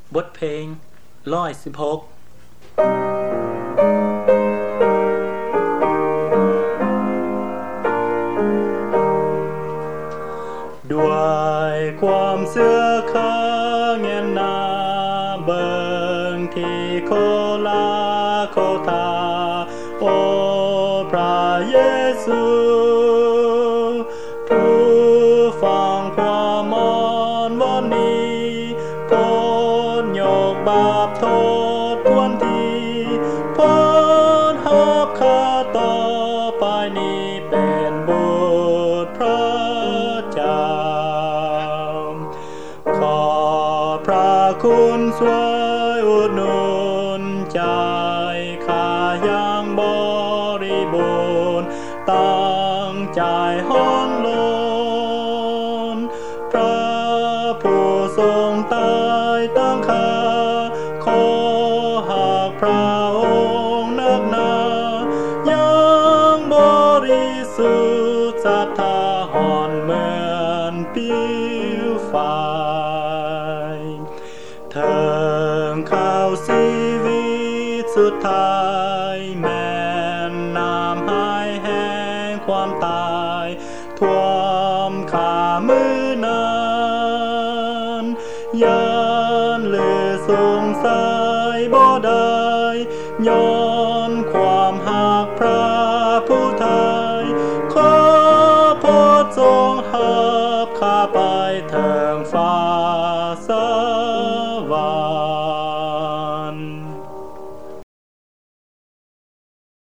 บทเพลง116ด้วยความเสื่อข้าเงียนนาเบิ่งที่โคลาโคทาโอพระเยซูผู้ฟังความมอนวันนี้พ้นโยกบาปโทษทวนทีพ้นหับข้าต่อไปนี้เป็นบุตรพระเจ้าขอพระคุณช่วยอุดหนุนใจข้าอย่างบริบูรณ์ตั้งใจฮ้อนลนพระผู้ทรงตายตั้งข้าขอหากพระองค์นักหนายังบริสุทธิ์ศรัทธาห่อนเหมือนผิวไฟเถิงข้าวชีวิตสุดท้ายแม้นน้ำหายแห้งความตายท่วมขามือนานยันหรือสงสัยบ่ได้ย้อน